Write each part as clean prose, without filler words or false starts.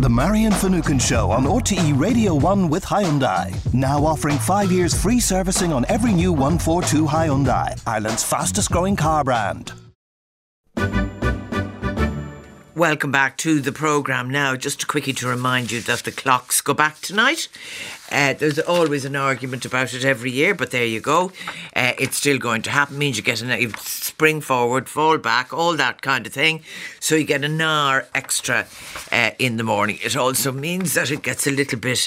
The Marion Finucane Show on RTE Radio 1 with Hyundai. Now offering 5 years free servicing on every new 142 Hyundai, Ireland's fastest growing car brand. Welcome back to the programme. Now, just quickly to remind you that the clocks go back tonight. There's always an argument about it every year, but there you go. It's still going to happen. Means you get you spring forward, fall back, all that kind of thing. So you get an hour extra in the morning. It also means that it gets a little bit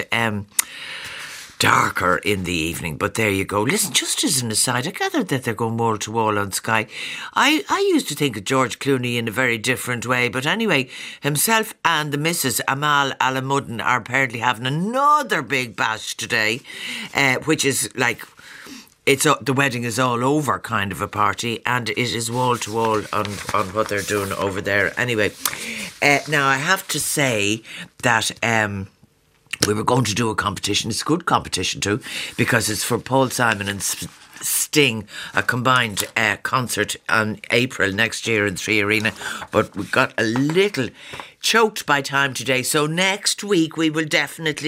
darker in the evening, but there you go. Listen, just as an aside, I gathered that they're going wall to wall on Sky. I used to think of George Clooney in a very different way, but anyway, himself and the Mrs. Amal Alamuddin are apparently having another big bash today, which is like, the wedding is all over kind of a party, and it is wall to wall on what they're doing over there. Anyway, now I have to say that we were going to do a competition. It's a good competition too, because it's for Paul Simon and Sting, a combined concert on April next year in 3 Arena. But we got a little choked by time today, so next week we will definitely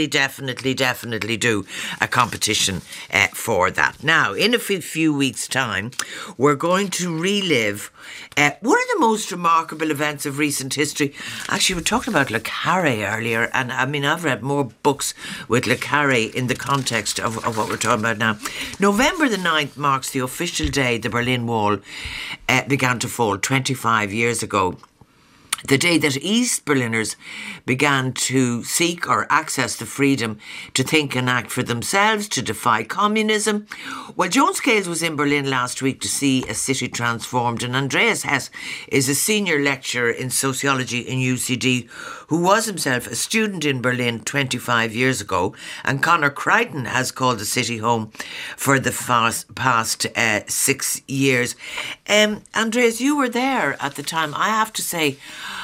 do a competition for that. Now, in a few weeks' time, we're going to relive one of the most remarkable events of recent history. Actually, we were talking about Le Carré earlier, and I mean, I've read more books with Le Carré in the context of what we're talking about now. November the 9th marks the official day the Berlin Wall began to fall 25 years ago. The day that East Berliners began to seek or access the freedom to think and act for themselves, to defy communism. Well, Joan Scales was in Berlin last week to see a city transformed, and Andreas Hess is a senior lecturer in sociology in UCD, who was himself a student in Berlin 25 years ago, and Conor Crichton has called the city home for the past 6 years. Andreas, you were there at the time. I have to say,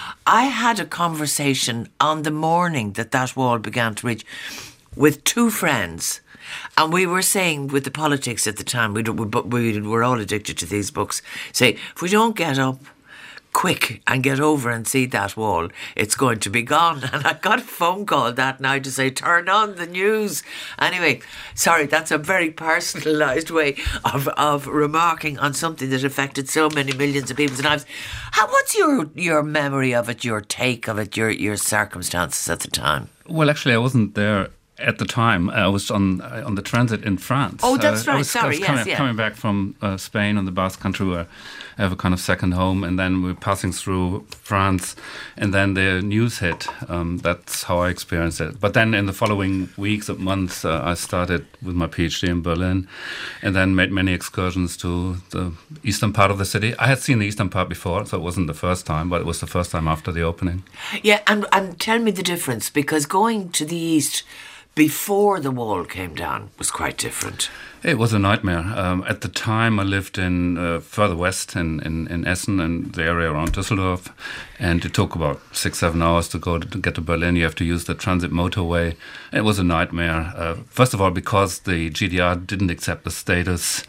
I had a conversation on the morning that wall began to reach with two friends. And we were saying, with the politics at the time, we were all addicted to these books, say, if we don't get up quick and get over and see that wall, it's going to be gone. And I got a phone call that night to say, turn on the news. Anyway, sorry, that's a very personalised way of remarking on something that affected so many millions of people's lives. What's your memory of it, your take of it, your circumstances at the time? Well, actually, I wasn't there at the time. I was on the transit in France. Oh, that's right. I was coming back from Spain on the Basque Country, where I have a kind of second home, and then we're passing through France, and then the news hit. That's how I experienced it. But then in the following weeks and months, I started with my PhD in Berlin, and then made many excursions to the eastern part of the city. I had seen the eastern part before, so it wasn't the first time, but it was the first time after the opening. Yeah, and tell me the difference, because going to the east before the wall came down was quite different. It was a nightmare. At the time, I lived in further west in Essen and the area around Düsseldorf, and it took about 6-7 hours to get to Berlin. You have to use the transit motorway. It was a nightmare. First of all, because the GDR didn't accept the status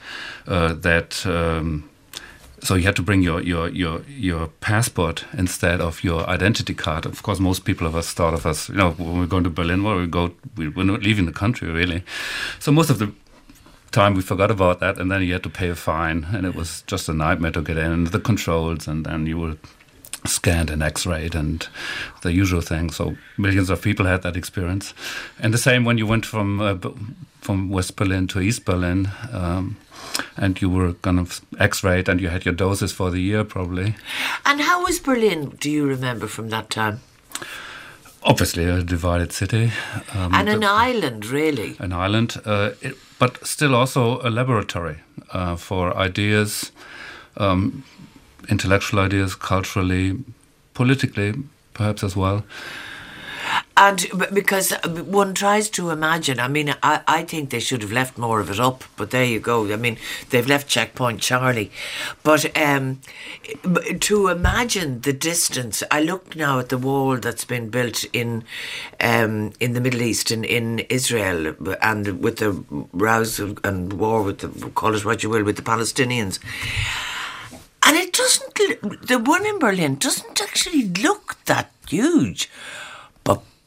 so you had to bring your passport instead of your identity card. Of course, most people of us thought of us, when we're going to Berlin, we're not leaving the country, really. So most of the time we forgot about that, and then you had to pay a fine, and it was just a nightmare to get in, the controls, and then you were scanned and x-rayed and the usual thing. So millions of people had that experience. And the same when you went from West Berlin to East Berlin, and you were kind of x-rayed, and you had your doses for the year probably. And how was Berlin, do you remember, from that time? Obviously a divided city. And an island, really. An island, but still also a laboratory for ideas, intellectual ideas, culturally, politically, perhaps as well. And because one tries to imagine, I mean, I think they should have left more of it up, but there you go. I mean, they've left Checkpoint Charlie. But to imagine the distance, I look now at the wall that's been built in the Middle East, in Israel, and with the rows and war with call it what you will, with the Palestinians. And it doesn't, the one in Berlin doesn't actually look that huge. But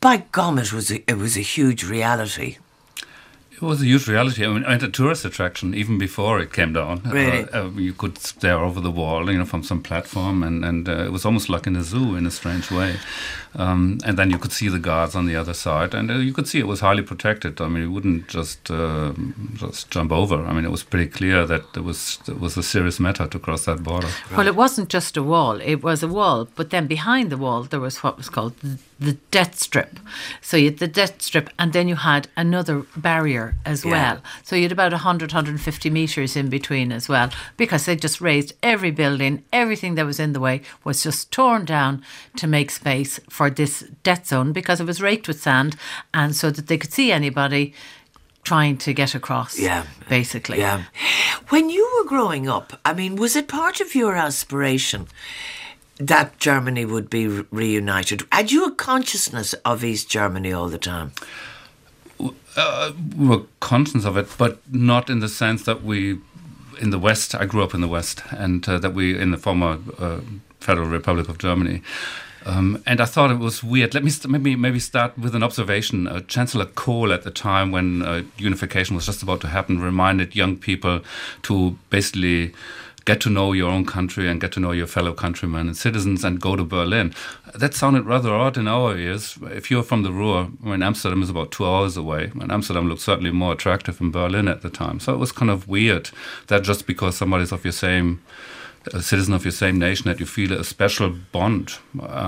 by gum, it was a huge reality. It was a huge reality. I mean, and a tourist attraction even before it came down. Really? You could stare over the wall, from some platform, and it was almost like in a zoo in a strange way. And then you could see the guards on the other side, and you could see it was highly protected. I mean, you wouldn't just jump over. I mean, it was pretty clear that it was a serious matter to cross that border. Well, it wasn't just a wall. It was a wall, but then behind the wall there was what was called the death strip. So you had the death strip, and then you had another barrier as well. So you had about 100, 150 metres in between as well, because they just raised every building, everything that was in the way was just torn down to make space for this death zone, because it was raked with sand, and so that they could see anybody trying to get across, basically. Yeah. When you were growing up, I mean, was it part of your aspiration that Germany would be reunited? Had you a consciousness of East Germany all the time? We were conscious of it, but not in the sense that we, in the West, I grew up in the West, and that we, in the former Federal Republic of Germany. And I thought it was weird. Let me maybe start with an observation. Chancellor Kohl, at the time when unification was just about to happen, reminded young people to basically get to know your own country and get to know your fellow countrymen and citizens and go to Berlin. That sounded rather odd in our ears. If you're from the Ruhr, Amsterdam is about 2 hours away, and Amsterdam looked certainly more attractive than Berlin at the time. So it was kind of weird that just because somebody's of your same a citizen of your same nation, that you feel a special bond.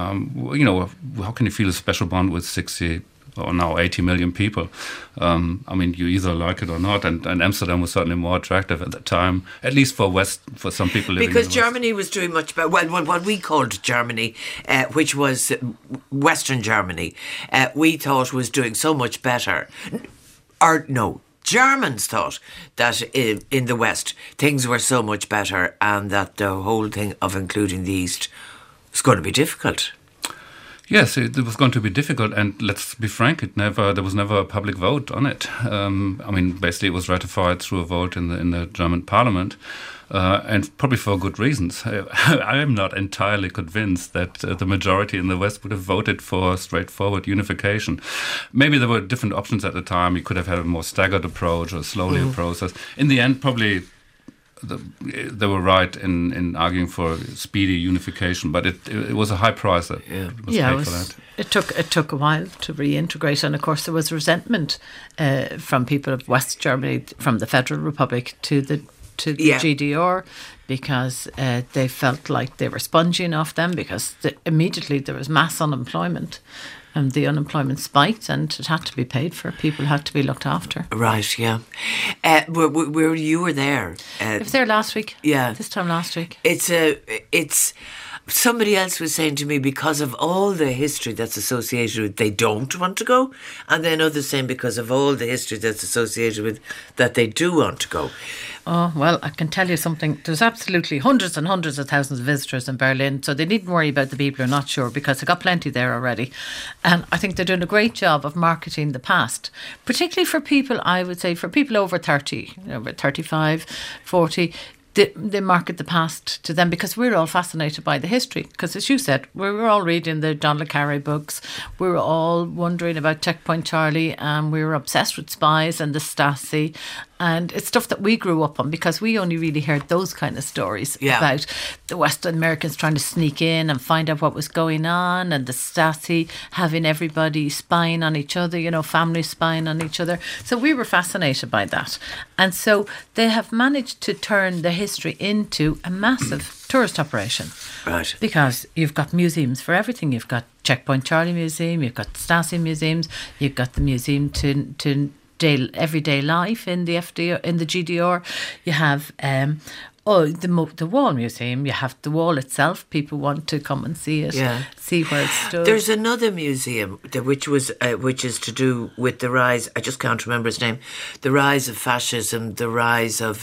How can you feel a special bond with 60 or now 80 million people? I mean, you either like it or not, and Amsterdam was certainly more attractive at the time, at least for some people living because in the Germany was doing much better. Well, what we called Germany, which was Western Germany, we thought was doing so much better. Or no, Germans thought that in the West things were so much better, and that the whole thing of including the East was going to be difficult. Yes, it was going to be difficult, and let's be frank, there was never a public vote on it. Basically it was ratified through a vote in the German parliament, and probably for good reasons. I am not entirely convinced that the majority in the West would have voted for straightforward unification. Maybe there were different options at the time. You could have had a more staggered approach or slowly a process. In the end, probably they were right in arguing for speedy unification, but it was a high price that was paid for that. It took a while to reintegrate, and of course there was resentment from people of West Germany, from the Federal Republic to the GDR, because they felt like they were sponging off them, because immediately there was mass unemployment. And the unemployment spiked, and it had to be paid for. People had to be looked after. Right, yeah. Where you were there? I was there last week. Yeah, this time last week. It's. Somebody else was saying to me, because of all the history that's associated with they don't want to go, and then others saying because of all the history that's associated with that they do want to go. Oh, well, I can tell you something. There's absolutely hundreds and hundreds of thousands of visitors in Berlin, so they needn't worry about the people who are not sure, because they've got plenty there already. And I think they're doing a great job of marketing the past, particularly for people, I would say, for people over 30, over 35, 40. They market the past to them, because we're all fascinated by the history. Because, as you said, we were all reading the John le Carré books. We were all wondering about Checkpoint Charlie, and we were obsessed with spies and the Stasi. And it's stuff that we grew up on, because we only really heard those kind of stories about the Western Americans trying to sneak in and find out what was going on, and the Stasi having everybody spying on each other, families spying on each other. So we were fascinated by that. And so they have managed to turn the history into a massive tourist operation. Right. Because you've got museums for everything. You've got Checkpoint Charlie Museum, you've got Stasi museums, you've got the museum to everyday life in the GDR. You have the Wall Museum. You have the wall itself. People want to come and see it, see where it stood. There's another museum which is to do with the rise. I just can't remember its name. The rise of fascism, the rise of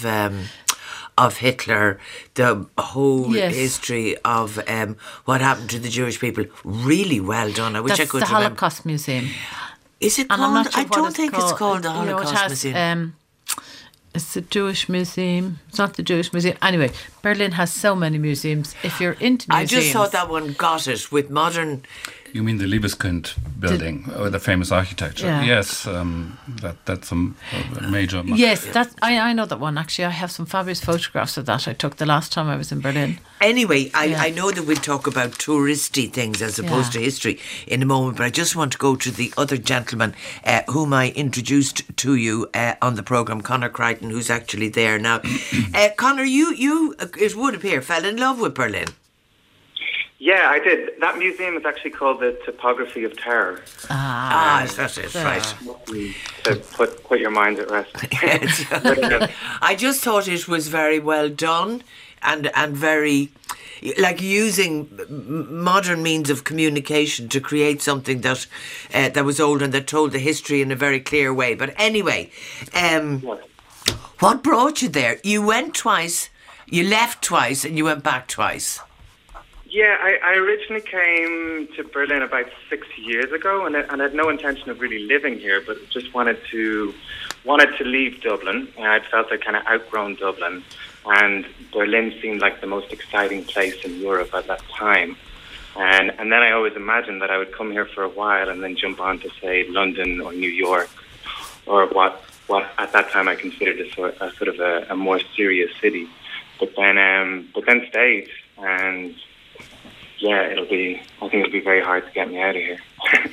Hitler, the whole history of what happened to the Jewish people. Really well done. I wish I could remember. That's the Holocaust Museum. Is it called? I'm not sure I don't think it's called the Holocaust Museum. It's the Jewish Museum. It's not the Jewish Museum. Anyway, Berlin has so many museums. If you're into museums, I just thought that one got it with modern You mean the Liebeskind building, or the famous architecture? Yeah. Yes, that's a major. Yes, I know that one. Actually, I have some fabulous photographs of that I took the last time I was in Berlin. Anyway, I know that we'll talk about touristy things as opposed to history in a moment, but I just want to go to the other gentleman whom I introduced to you on the programme, Conor Crichton, who's actually there now. Conor, you, it would appear, fell in love with Berlin. Yeah, I did. That museum is actually called the Topography of Terror. That's it, right. To put your minds at rest. I just thought it was very well done and very, like, using modern means of communication to create something that that was old and that told the history in a very clear way. But anyway, what brought you there? You went twice, you left twice, and you went back twice. Yeah, I originally came to Berlin about 6 years ago, and I had no intention of really living here, but just wanted to leave Dublin. And I felt I'd kind of outgrown Dublin, and Berlin seemed like the most exciting place in Europe at that time. And then I always imagined that I would come here for a while and then jump on to, say, London or New York, or what at that time I considered a sort of a more serious city. But then stayed, and yeah, I think it'll be very hard to get me out of here.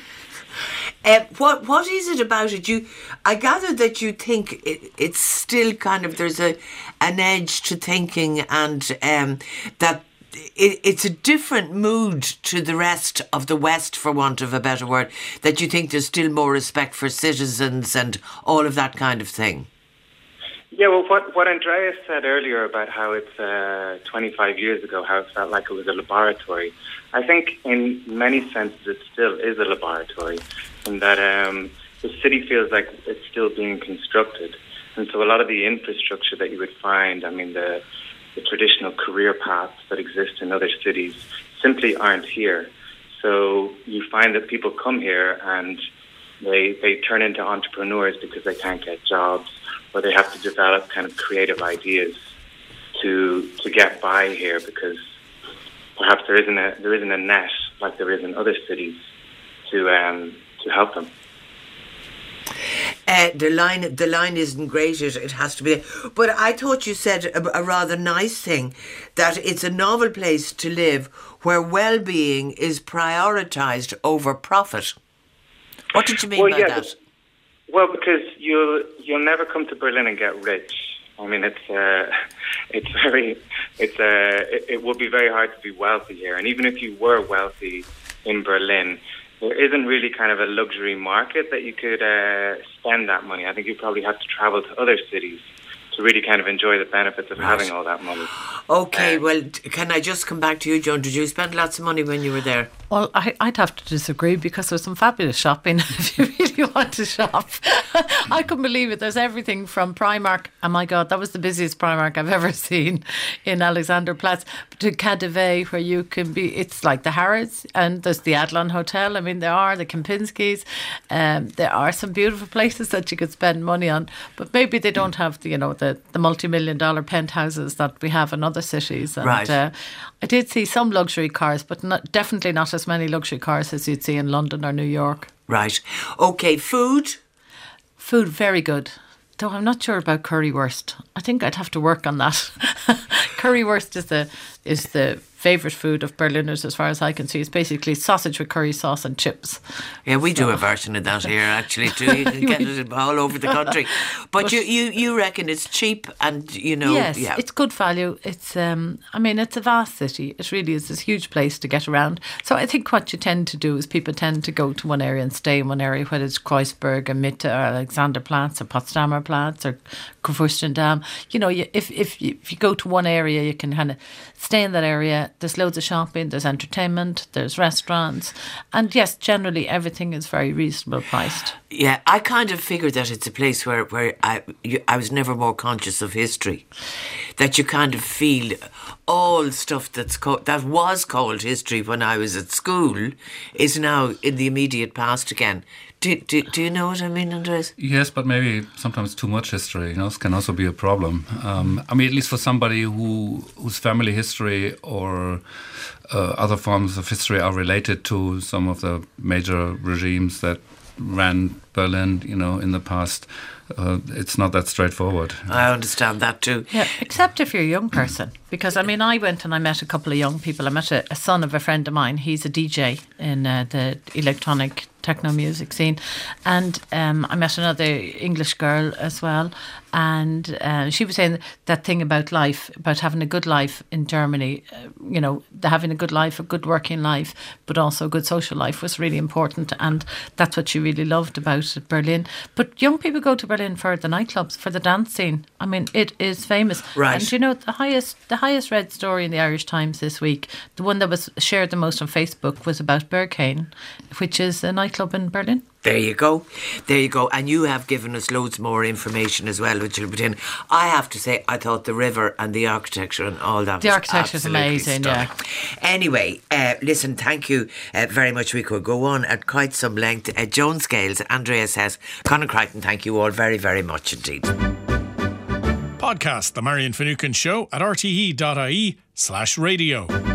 What is it about it? I gather that you think it's still kind of, there's an edge to thinking, and that it's a different mood to the rest of the West, for want of a better word, that you think there's still more respect for citizens and all of that kind of thing. Yeah, well, what Andreas said earlier about how it's 25 years ago, how it felt like it was a laboratory, I think in many senses it still is a laboratory, in that the city feels like it's still being constructed. And so a lot of the infrastructure that you would find, I mean, the traditional career paths that exist in other cities simply aren't here. So you find that people come here and they turn into entrepreneurs because they can't get jobs, or they have to develop kind of creative ideas to get by here, because perhaps there isn't a net like there is in other cities to help them. The line isn't great. It has to be there. But I thought you said a rather nice thing, that it's a novel place to live where well-being is prioritised over profit. What did you mean by that? Well, because you'll never come to Berlin and get rich. I mean, it would be very hard to be wealthy here. And even if you were wealthy in Berlin, there isn't really kind of a luxury market that you could spend that money. I think you probably have to travel to other cities to really kind of enjoy the benefits of having all that money. Okay, well, can I just come back to you, Joan? Did you spend lots of money when you were there? Well, I'd have to disagree, because there's some fabulous shopping if you really want to shop. I couldn't believe it. There's everything from Primark. Oh my God, that was the busiest Primark I've ever seen in Alexanderplatz, to KaDeWe, where you can be, it's like the Harrods, and there's the Adlon Hotel. I mean, there are the Kempinskis. There are some beautiful places that you could spend money on, but maybe they don't have the multi-million-dollar penthouses that we have in other cities. And, right. I did see some luxury cars, but definitely not as many luxury cars as you'd see in London or New York. Right. Okay, food? Food, very good. Though I'm not sure about currywurst. I think I'd have to work on that. Currywurst is the favourite food of Berliners, as far as I can see. It's basically sausage with curry sauce and chips. Yeah, we do a version of that here, actually, too. You can get it all over the country. But you reckon it's cheap and, Yes, it's good value. It's, it's a vast city. It really is this huge place to get around. So I think what you tend to do is people tend to go to one area and stay in one area, whether it's Kreuzberg or Mitte or Alexanderplatz or Potsdamer Platz or Kurfürstendamm. If you go to one area, you can kind of stay in that area. There's loads of shopping, there's entertainment, there's restaurants, and yes, generally everything is very reasonable priced. Yeah, I kind of figured that it's a place where I was never more conscious of history. that you kind of feel all stuff that was called history when I was at school is now in the immediate past again. Do you know what I mean, Andreas? Yes, but maybe sometimes too much history, can also be a problem. At least for somebody whose family history or other forms of history are related to some of the major regimes that ran Berlin, in the past, it's not that straightforward. I understand that too. Yeah, except if you're a young person. Because, I went and I met a couple of young people. I met a son of a friend of mine. He's a DJ in the electronic techno music scene. And I met another English girl as well. And she was saying that thing about life, about having a good life in Germany, having a good life, a good working life, but also a good social life was really important. And that's what she really loved about Berlin. But young people go to Berlin for the nightclubs, for the dance scene. It is famous. Right. And the highest read story in the Irish Times this week, the one that was shared the most on Facebook, was about Berghain, which is a nightclub in Berlin. There you go. And you have given us loads more information as well, which you'll put in. I have to say, I thought the river and the architecture and all that the was architecture is amazing, stunning. yeah. Anyway, listen, thank you very much. We could go on at quite some length. Joan Scales, Andrea says, Conor Crichton, thank you all very, very much indeed. Podcast The Marion Finucane Show at rte.ie/radio.